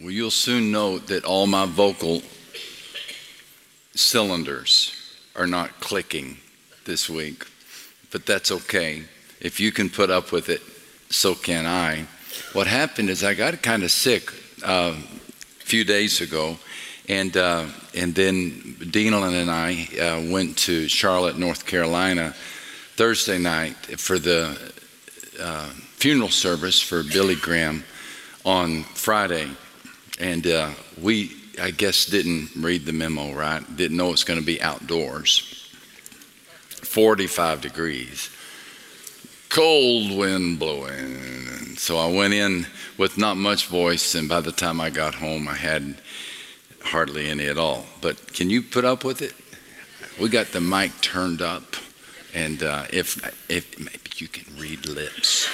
Well, you'll soon note that all my vocal cylinders are not clicking this week, but that's okay. If you can put up with it, so can I. What happened is I got kind of sick a few days ago, and then Dean and I went to Charlotte, North Carolina, Thursday night for the funeral service for Billy Graham on Friday. And we, I guess, didn't read the memo right, didn't know it's going to be outdoors. 45 degrees, cold wind blowing. So I went in with not much voice, and by the time I got home, I had hardly any at all. But can you put up with it? We got the mic turned up, and if maybe you can read lips.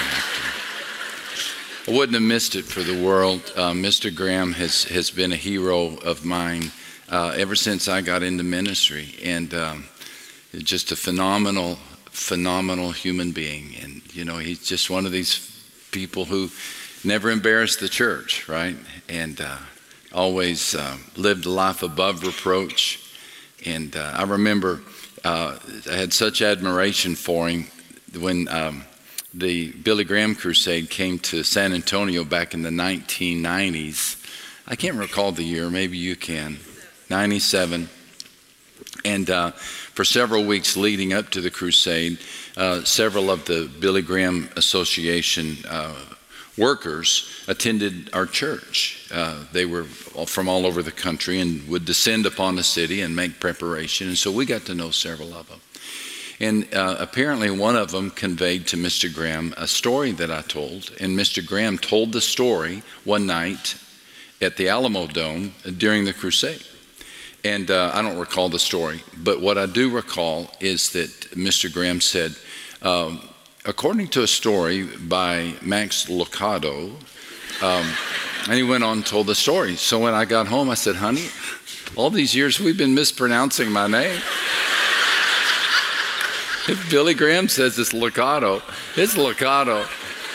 I wouldn't have missed it for the world. Mr. Graham has been a hero of mine ever since I got into ministry, and just a phenomenal human being. And you know, he's just one of these people who never embarrassed the church, right? And always lived a life above reproach. And I remember I had such admiration for him when the Billy Graham Crusade came to San Antonio back in the 1990s. I can't recall the year, maybe you can, 97. And for several weeks leading up to the crusade, several of the Billy Graham Association workers attended our church. They were from all over the country and would descend upon the city and make preparation. And so we got to know several of them. And apparently one of them conveyed to Mr. Graham a story that I told. And Mr. Graham told the story one night at the Alamo Dome during the crusade. And I don't recall the story, but what I do recall is that Mr. Graham said, according to a story by Max Lucado, and he went on and told the story. So when I got home, I said, honey, all these years we've been mispronouncing my name. If Billy Graham says it's Lucado, it's Lucado.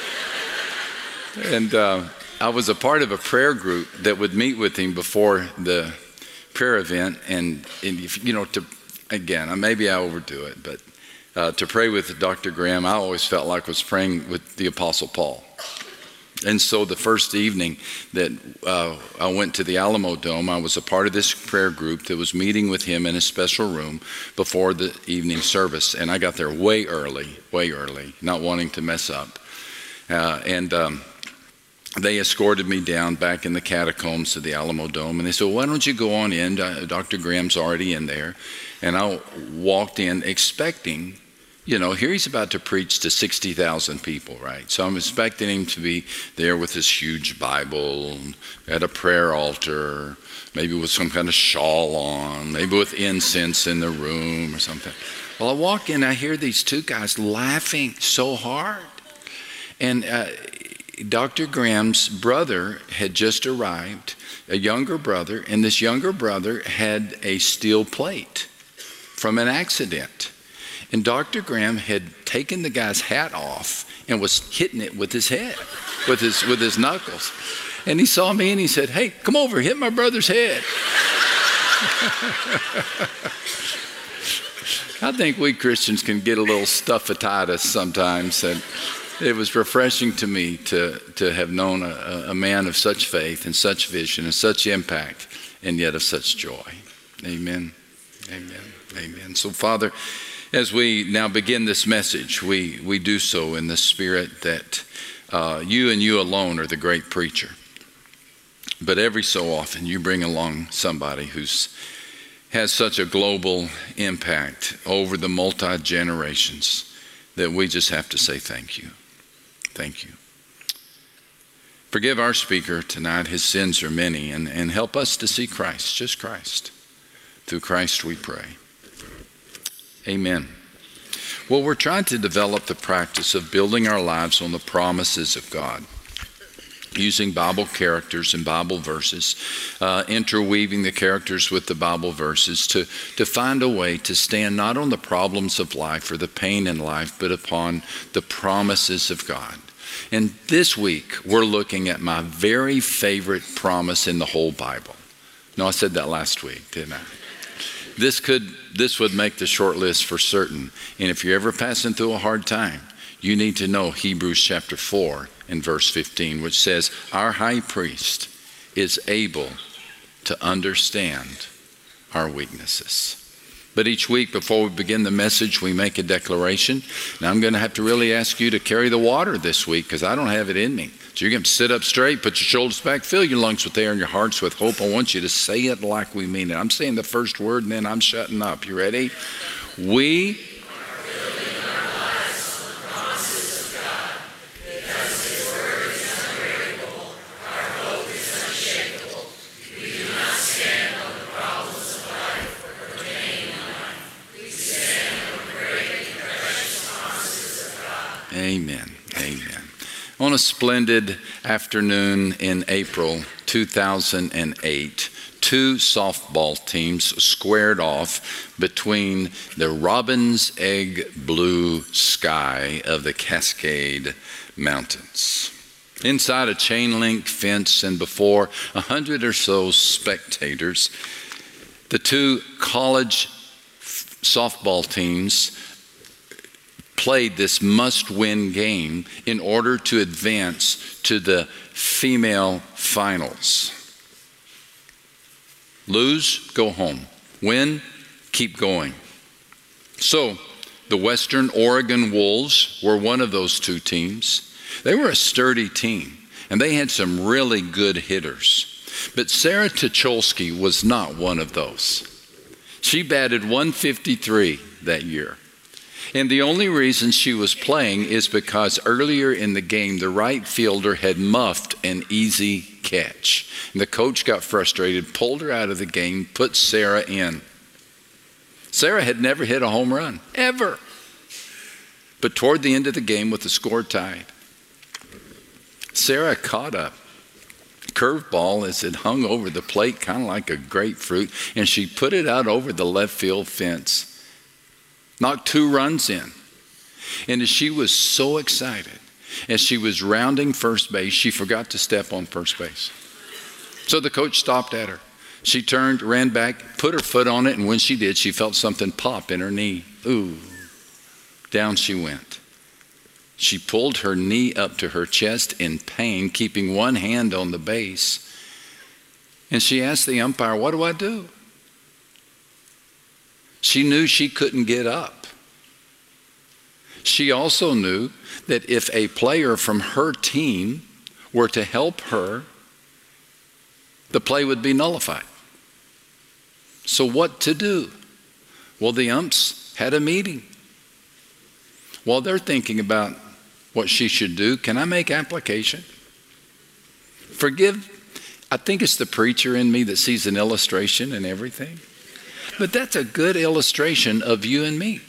And I was a part of a prayer group that would meet with him before the prayer event, and you know, maybe I overdo it, but to pray with Dr. Graham, I always felt like I was praying with the Apostle Paul. And so the first evening that I went to the Alamo Dome, I was a part of this prayer group that was meeting with him in a special room before the evening service. And I got there way early, not wanting to mess up. They escorted me down back in the catacombs of the Alamo Dome. And they said, well, why don't you go on in? Dr. Graham's already in there. And I walked in expecting, you know, here he's about to preach to 60,000 people, right? So I'm expecting him to be there with this huge Bible, at a prayer altar, maybe with some kind of shawl on, maybe with incense in the room or something. Well, I walk in, I hear these two guys laughing so hard. And Dr. Graham's brother had just arrived, a younger brother, and this younger brother had a steel plate from an accident. And Dr. Graham had taken the guy's hat off and was hitting it with his head, with his knuckles. And he saw me and he said, hey, come over, hit my brother's head. I think we Christians can get a little stuffatitis sometimes. And it was refreshing to me to have known a man of such faith and such vision and such impact and yet of such joy. Amen. Amen. Amen. So, Father, as we now begin this message, we do so in the spirit that you and you alone are the great preacher. But every so often you bring along somebody who's has such a global impact over the multi-generations that we just have to say thank you. Thank you. Forgive our speaker tonight. His sins are many, and help us to see Christ, just Christ. Through Christ we pray. Amen. Well, we're trying to develop the practice of building our lives on the promises of God, using Bible characters and Bible verses, interweaving the characters with the Bible verses to find a way to stand not on the problems of life or the pain in life, but upon the promises of God. And this week, we're looking at my very favorite promise in the whole Bible. No, I said that last week, didn't I? This would make the short list for certain. And if you're ever passing through a hard time, you need to know Hebrews chapter 4 and verse 15, which says, our high priest is able to understand our weaknesses. But each week before we begin the message, we make a declaration. Now I'm going to have to really ask you to carry the water this week because I don't have it in me. So you're going to sit up straight, put your shoulders back, fill your lungs with air and your hearts with hope. I want you to say it like we mean it. I'm saying the first word and then I'm shutting up. You ready? We Amen. Amen. On a splendid afternoon in April 2008, two softball teams squared off between the robin's egg blue sky of the Cascade Mountains. Inside a chain link fence and before 100 or so spectators, the two college softball teams played this must-win game in order to advance to the female finals. Lose, go home. Win, keep going. So, the Western Oregon Wolves were one of those two teams. They were a sturdy team, and they had some really good hitters. But Sarah Tucholsky was not one of those. She batted .153 that year. And the only reason she was playing is because earlier in the game, the right fielder had muffed an easy catch. And the coach got frustrated, pulled her out of the game, put Sarah in. Sarah had never hit a home run, ever. But toward the end of the game with the score tied, Sarah caught a curveball as it hung over the plate, kind of like a grapefruit, and she put it out over the left field fence. Knocked 2 runs in. And as she was so excited, as she was rounding first base, she forgot to step on first base. So the coach stopped at her. She turned, ran back, put her foot on it, and when she did, she felt something pop in her knee. Ooh, down she went. She pulled her knee up to her chest in pain, keeping one hand on the base. And she asked the umpire, "What do I do?" She knew she couldn't get up. She also knew that if a player from her team were to help her, the play would be nullified. So what to do? Well, the umps had a meeting. While they're thinking about what she should do, can I make application? I think it's the preacher in me that sees an illustration in everything. But that's a good illustration of you and me.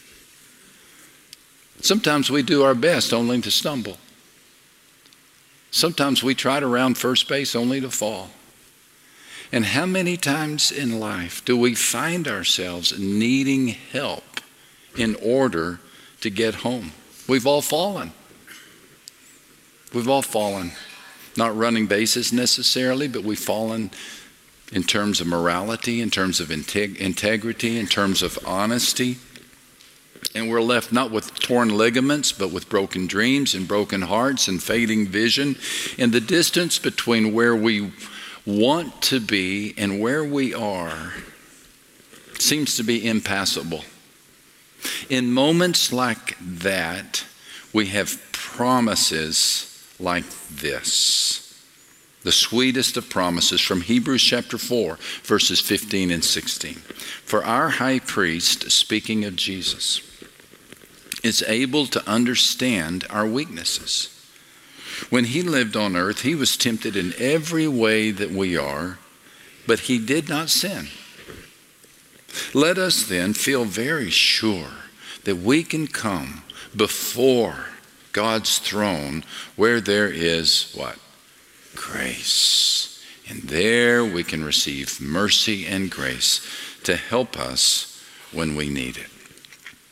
Sometimes we do our best only to stumble. Sometimes we try to round first base only to fall. And how many times in life do we find ourselves needing help in order to get home? We've all fallen. We've all fallen. Not running bases necessarily, but we've fallen in terms of morality, in terms of integrity, in terms of honesty. And we're left not with torn ligaments, but with broken dreams and broken hearts and fading vision. And the distance between where we want to be and where we are seems to be impassable. In moments like that, we have promises like this. The sweetest of promises from Hebrews chapter 4, verses 15 and 16. For our high priest, speaking of Jesus, is able to understand our weaknesses. When he lived on earth, he was tempted in every way that we are, but he did not sin. Let us then feel very sure that we can come before God's throne where there is what? Grace. And there we can receive mercy and grace to help us when we need it.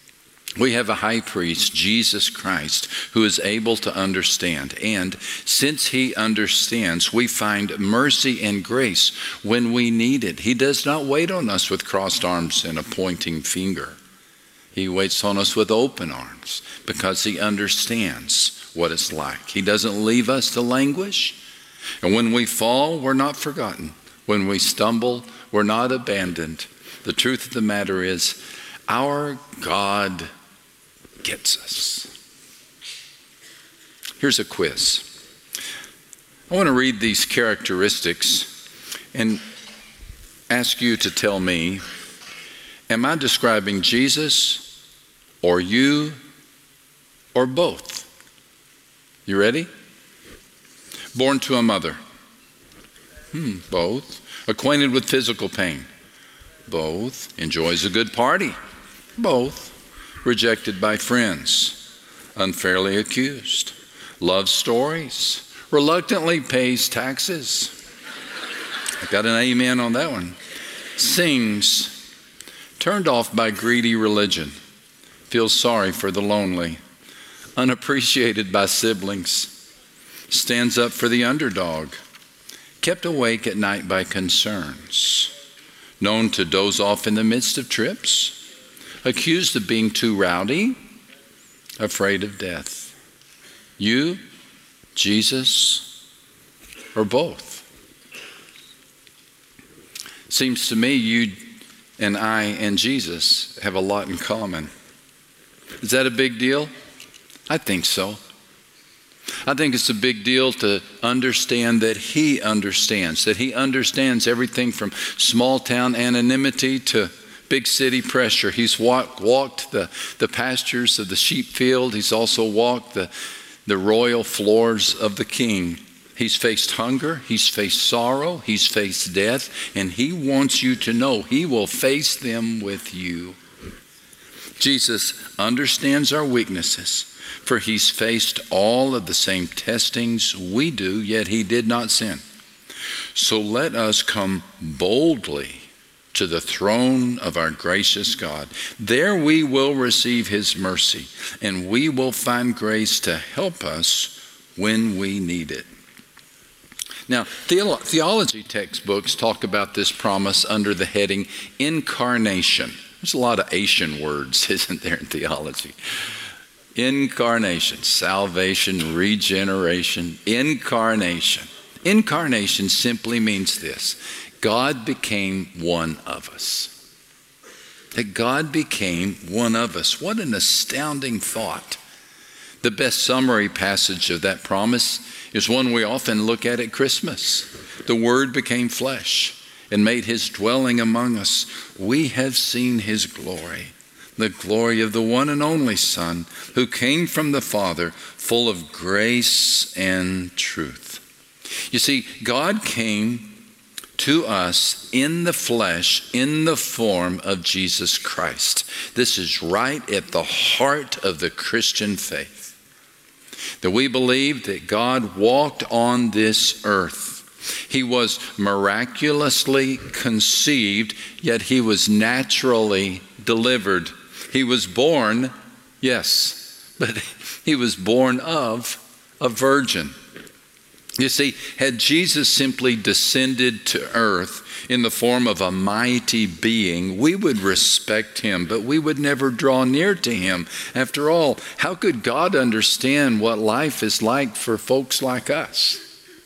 We have a high priest, Jesus Christ, who is able to understand. And since he understands, we find mercy and grace when we need it. He does not wait on us with crossed arms and a pointing finger. He waits on us with open arms because he understands what it's like. He doesn't leave us to languish. And when we fall, we're not forgotten. When we stumble, we're not abandoned. The truth of the matter is, our God gets us. Here's a quiz. I want to read these characteristics and ask you to tell me, am I describing Jesus or you or both? You ready? Born to a mother. Both. Acquainted with physical pain. Both. Enjoys a good party. Both. Rejected by friends. Unfairly accused. Loves stories. Reluctantly pays taxes. I got an amen on that one. Sings. Turned off by greedy religion. Feels sorry for the lonely. Unappreciated by siblings. Stands up for the underdog. Kept awake at night by concerns. Known to doze off in the midst of trips. Accused of being too rowdy. Afraid of death. You, Jesus, or both? Seems to me you and I and Jesus have a lot in common. Is that a big deal? I think so. I think it's a big deal to understand that he understands everything from small town anonymity to big city pressure. He's walked the pastures of the sheep field. He's also walked the royal floors of the king. He's faced hunger. He's faced sorrow. He's faced death. And he wants you to know he will face them with you. Jesus understands our weaknesses, for he's faced all of the same testings we do, yet he did not sin. So let us come boldly to the throne of our gracious God. There we will receive his mercy, and we will find grace to help us when we need it. Now, theology textbooks talk about this promise under the heading incarnation. There's a lot of Asian words, isn't there, in theology? Incarnation, salvation, regeneration, incarnation. Incarnation simply means this: God became one of us. That God became one of us. What an astounding thought. The best summary passage of that promise is one we often look at Christmas. The Word became flesh and made his dwelling among us. We have seen his glory, the glory of the one and only Son, who came from the Father, full of grace and truth. You see, God came to us in the flesh, in the form of Jesus Christ. This is right at the heart of the Christian faith. That we believe that God walked on this earth. He was miraculously conceived, yet he was naturally delivered. He was born, yes, but he was born of a virgin. You see, had Jesus simply descended to earth in the form of a mighty being, we would respect him, but we would never draw near to him. After all, how could God understand what life is like for folks like us?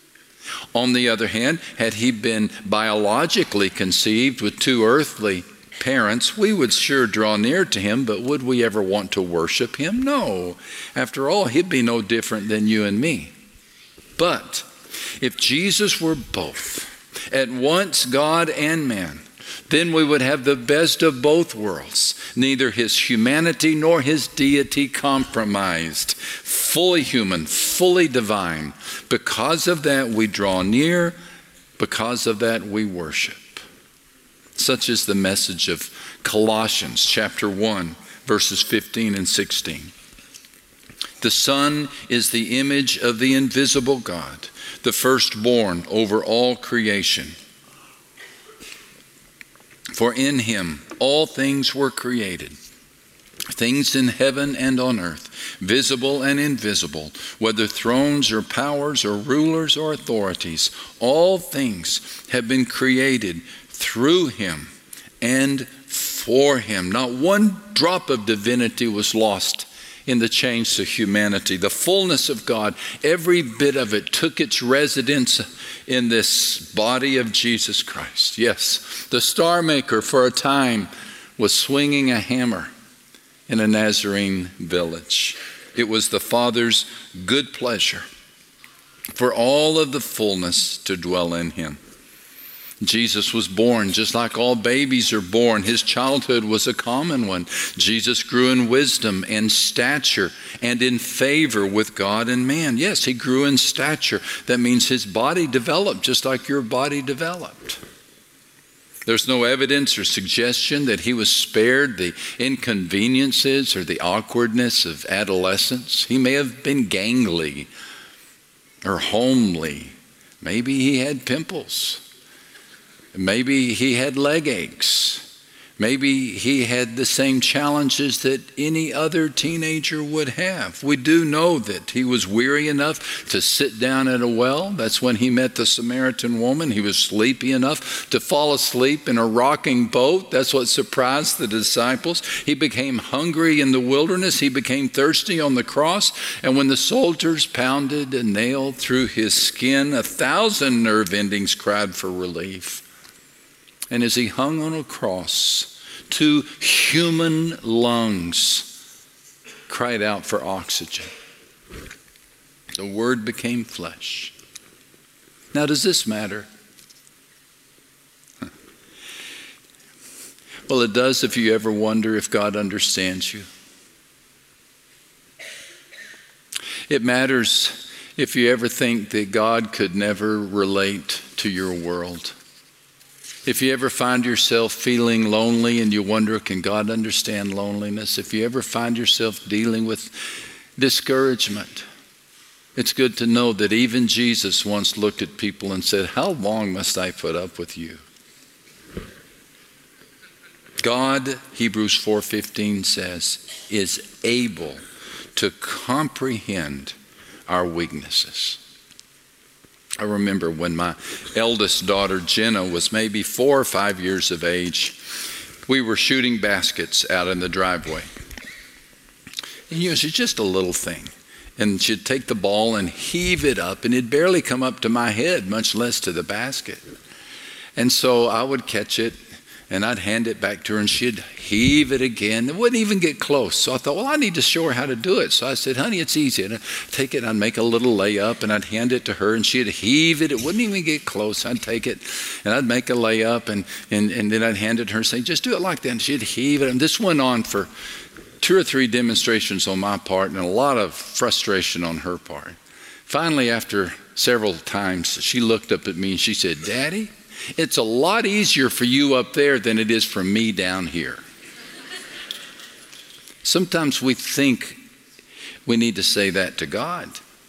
On the other hand, had he been biologically conceived with two earthly parents, we would sure draw near to him, but would we ever want to worship him? No. After all, he'd be no different than you and me. But if Jesus were both, at once God and man, then we would have the best of both worlds, neither his humanity nor his deity compromised, fully human, fully divine. Because of that we draw near, because of that we worship. Such is the message of Colossians chapter 1, verses 15 and 16. The Son is the image of the invisible God, the firstborn over all creation. For in him all things were created, things in heaven and on earth, visible and invisible, whether thrones or powers or rulers or authorities, all things have been created through him and for him. Not one drop of divinity was lost in the change to humanity. The fullness of God, every bit of it, took its residence in this body of Jesus Christ. Yes, the Star Maker for a time was swinging a hammer in a Nazarene village. It was the Father's good pleasure for all of the fullness to dwell in him. Jesus was born just like all babies are born. His childhood was a common one. Jesus grew in wisdom and stature and in favor with God and man. Yes, he grew in stature. That means his body developed just like your body developed. There's no evidence or suggestion that he was spared the inconveniences or the awkwardness of adolescence. He may have been gangly or homely. Maybe he had pimples. Maybe he had leg aches. Maybe he had the same challenges that any other teenager would have. We do know that he was weary enough to sit down at a well. That's when he met the Samaritan woman. He was sleepy enough to fall asleep in a rocking boat. That's what surprised the disciples. He became hungry in the wilderness. He became thirsty on the cross. And when the soldiers pounded a nail through his skin, 1,000 nerve endings cried for relief. And as he hung on a cross, 2 human lungs cried out for oxygen. The Word became flesh. Now, does this matter? Well, it does if you ever wonder if God understands you. It matters if you ever think that God could never relate to your world. If you ever find yourself feeling lonely and you wonder, can God understand loneliness? If you ever find yourself dealing with discouragement, it's good to know that even Jesus once looked at people and said, how long must I put up with you? God, Hebrews 4:15 says, is able to comprehend our weaknesses. I remember when my eldest daughter, Jenna, was maybe 4 or 5 years of age, we were shooting baskets out in the driveway. And she's just a little thing. And she'd take the ball and heave it up, and it'd barely come up to my head, much less to the basket. And so I would catch it, and I'd hand it back to her, and she'd heave it again. It wouldn't even get close. So I thought, well, I need to show her how to do it. So I said, honey, it's easy. And I'd take it, I'd make a little layup, and I'd hand it to her, and she'd heave it. It wouldn't even get close. I'd take it, and I'd make a layup, and then I'd hand it to her and say, just do it like that. And she'd heave it. And this went on for 2 or 3 demonstrations on my part and a lot of frustration on her part. Finally, after several times, she looked up at me and she said, Daddy, it's a lot easier for you up there than it is for me down here. Sometimes we think we need to say that to God.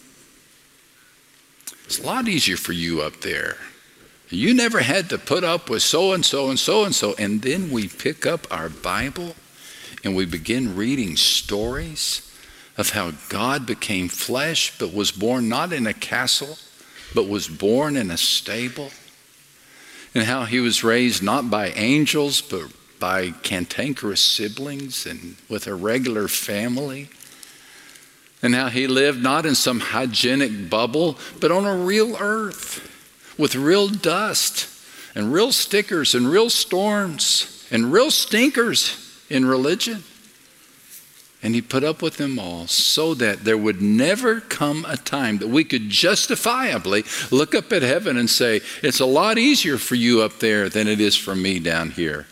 It's a lot easier for you up there. You never had to put up with so-and-so and so-and-so. And then we pick up our Bible and we begin reading stories of how God became flesh, but was born not in a castle, but was born in a stable. And how he was raised not by angels, but by cantankerous siblings and with a regular family. And how he lived not in some hygienic bubble, but on a real earth with real dust and real stickers and real storms and real stinkers in religion. And he put up with them all so that there would never come a time that we could justifiably look up at heaven and say, it's a lot easier for you up there than it is for me down here.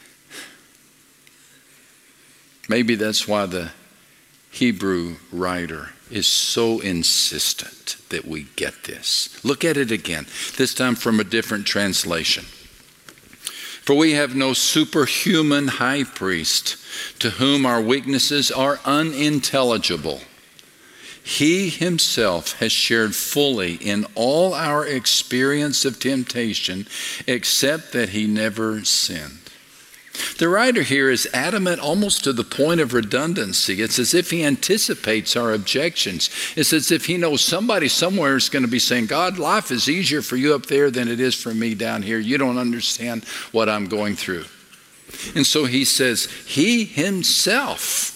Maybe that's why the Hebrew writer is so insistent that we get this. Look at it again, this time from a different translation. For we have no superhuman high priest to whom our weaknesses are unintelligible. He himself has shared fully in all our experience of temptation, except that he never sinned. The writer here is adamant almost to the point of redundancy. It's as if he anticipates our objections. It's as if he knows somebody somewhere is going to be saying, God, life is easier for you up there than it is for me down here. You don't understand what I'm going through. And so he says, he himself,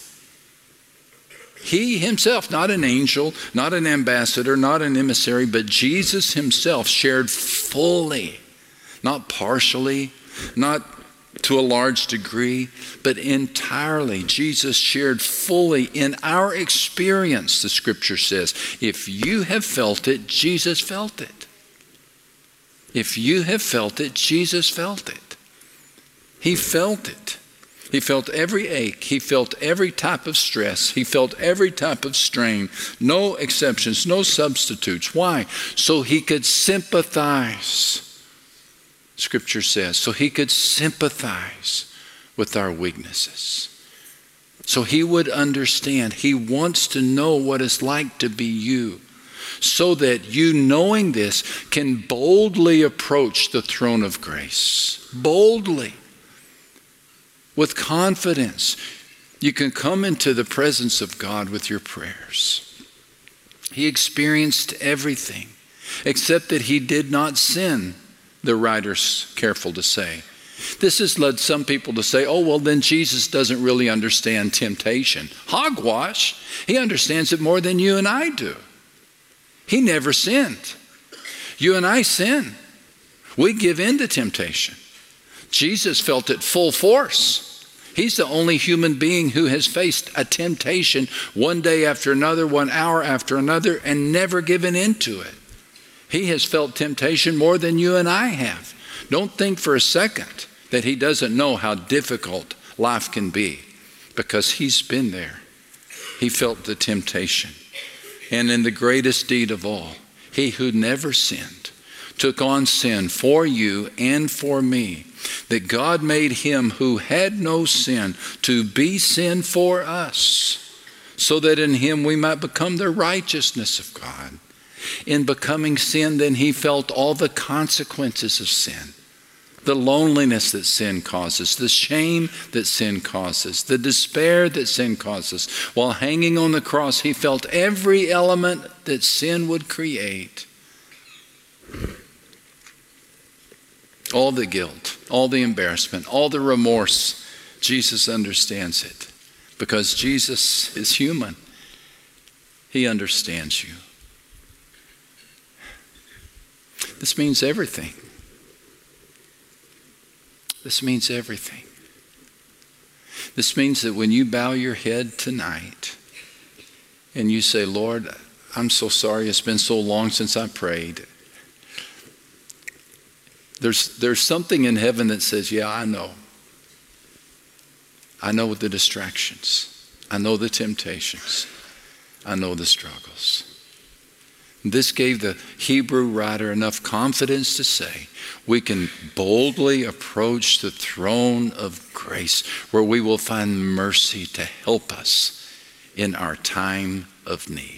not an angel, not an ambassador, not an emissary, but Jesus himself shared fully, not partially, not to a large degree, but entirely. Jesus shared fully in our experience, the scripture says. If you have felt it, Jesus felt it. If you have felt it, Jesus felt it. He felt it. He felt every ache. He felt every type of stress. He felt every type of strain. No exceptions, no substitutes. Why? So he could sympathize. Scripture says, so he could sympathize with our weaknesses. So he would understand. He wants to know what it's like to be you, so that you, knowing this, can boldly approach the throne of grace. Boldly. With confidence. You can come into the presence of God with your prayers. He experienced everything, except that he did not sin. The writer's careful to say. This has led some people to say, oh, well, then Jesus doesn't really understand temptation. Hogwash. He understands it more than you and I do. He never sinned. You and I sin. We give in to temptation. Jesus felt it full force. He's the only human being who has faced a temptation one day after another, 1 hour after another, and never given in to it. He has felt temptation more than you and I have. Don't think for a second that he doesn't know how difficult life can be, because he's been there. He felt the temptation. And in the greatest deed of all, he who never sinned took on sin for you and for me, that God made him who had no sin to be sin for us, so that in him we might become the righteousness of God. In becoming sin, then he felt all the consequences of sin. The loneliness that sin causes, the shame that sin causes, the despair that sin causes. While hanging on the cross, he felt every element that sin would create. All the guilt, all the embarrassment, all the remorse. Jesus understands it, because Jesus is human. He understands you. This means everything. This means everything. This means that when you bow your head tonight and you say, Lord, I'm so sorry, it's been so long since I prayed. There's something in heaven that says, yeah, I know. I know the distractions. I know the temptations. I know the struggles. This gave the Hebrew writer enough confidence to say, we can boldly approach the throne of grace, where we will find mercy to help us in our time of need.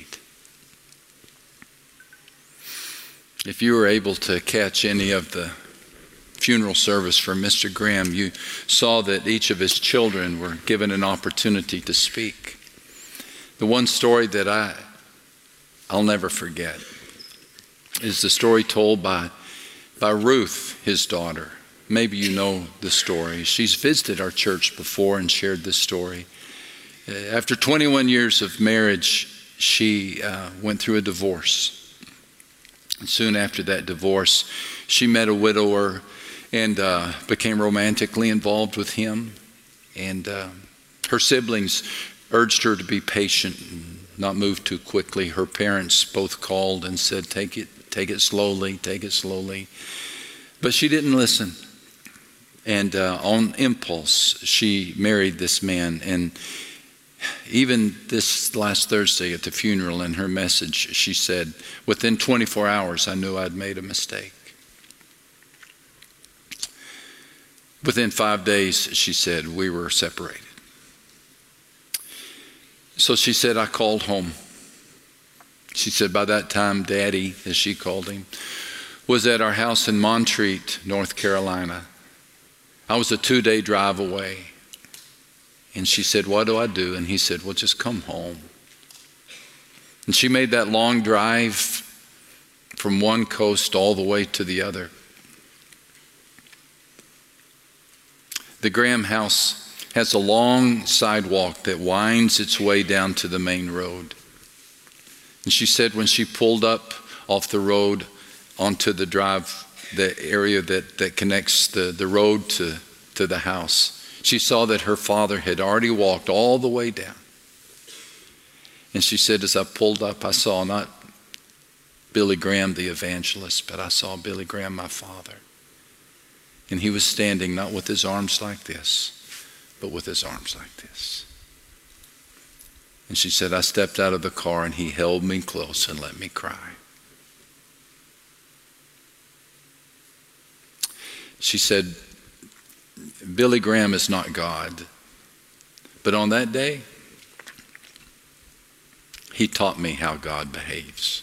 If you were able to catch any of the funeral service for Mr. Graham, you saw that each of his children were given an opportunity to speak. The one story that I'll never forget is the story told by Ruth, his daughter. Maybe you know the story. She's visited our church before and shared this story. After 21 years of marriage, she went through a divorce. And soon after that divorce, she met a widower and became romantically involved with him. And her siblings urged her to be patient and not move too quickly. Her parents both called and said, take it slowly, take it slowly. But she didn't listen. And on impulse, she married this man. And even this last Thursday at the funeral, in her message, she said, within 24 hours, I knew I'd made a mistake. Within 5 days, she said, we were separated. So she said, I called home. She said, by that time, Daddy, as she called him, was at our house in Montreat, North Carolina. I was a 2-day drive away. And she said, what do I do? And he said, well, just come home. And she made that long drive from one coast all the way to the other. The Graham house has a long sidewalk that winds its way down to the main road. And she said when she pulled up off the road onto the drive, the area that connects the road to the house, she saw that her father had already walked all the way down. And she said, as I pulled up, I saw not Billy Graham the evangelist, but I saw Billy Graham, my father. And he was standing not with his arms like this, but with his arms like this. And she said, I stepped out of the car and he held me close and let me cry. She said, Billy Graham is not God. But on that day, he taught me how God behaves.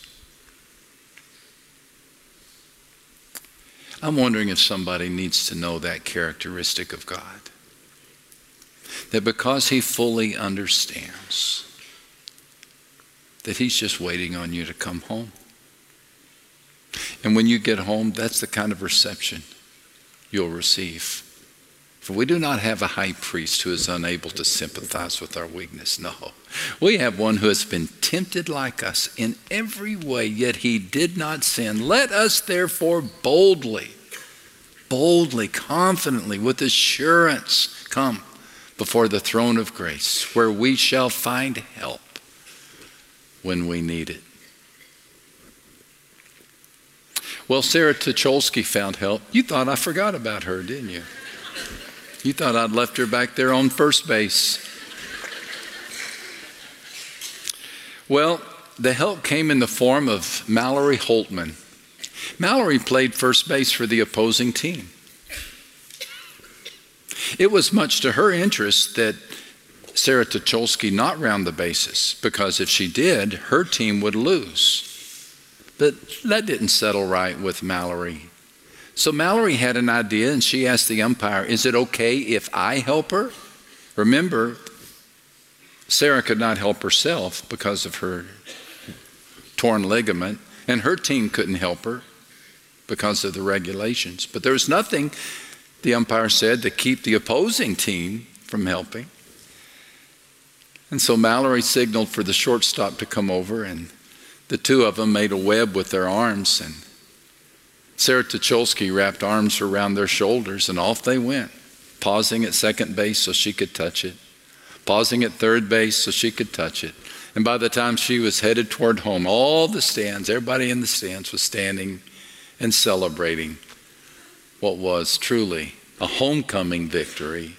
I'm wondering if somebody needs to know that characteristic of God. That because he fully understands, that he's just waiting on you to come home. And when you get home, that's the kind of reception you'll receive. For we do not have a high priest who is unable to sympathize with our weakness. No. We have one who has been tempted like us in every way, yet he did not sin. Let us therefore boldly, confidently, with assurance come before the throne of grace, where we shall find help when we need it. Well, Sarah Tucholsky found help. You thought I forgot about her, didn't you? You thought I'd left her back there on first base. Well, the help came in the form of Mallory Holtman. Mallory played first base for the opposing team. It was much to her interest that Sarah Tucholsky not round the bases, because if she did, her team would lose. But that didn't settle right with Mallory. So Mallory had an idea, and she asked the umpire, is it okay if I help her? Remember, Sarah could not help herself because of her torn ligament, and her team couldn't help her because of the regulations. But there was nothing, the umpire said, to keep the opposing team from helping. And so Mallory signaled for the shortstop to come over, and the two of them made a web with their arms, and Sarah Tucholsky wrapped arms around their shoulders, and off they went, pausing at second base so she could touch it, pausing at third base so she could touch it. And by the time she was headed toward home, all the stands, everybody in the stands was standing and celebrating what was truly a homecoming victory.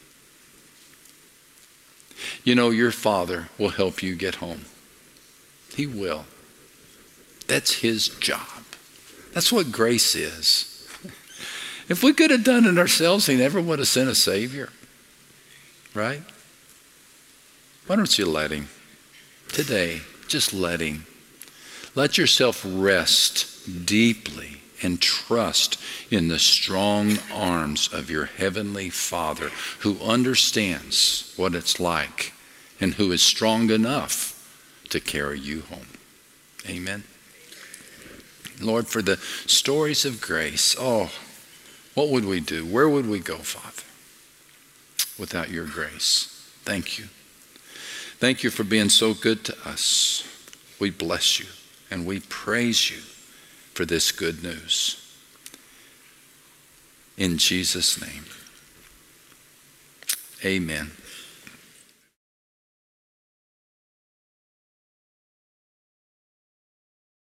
You know, your Father will help you get home. He will. That's his job. That's what grace is. If we could have done it ourselves, he never would have sent a Savior. Right? Why don't you let him? Today, just let him. Let yourself rest deeply and trust in the strong arms of your heavenly Father, who understands what it's like and who is strong enough to carry you home. Amen. Lord, for the stories of grace, what would we do? Where would we go, Father, without your grace? Thank you. Thank you for being so good to us. We bless you and we praise you for this good news. In Jesus' name, amen.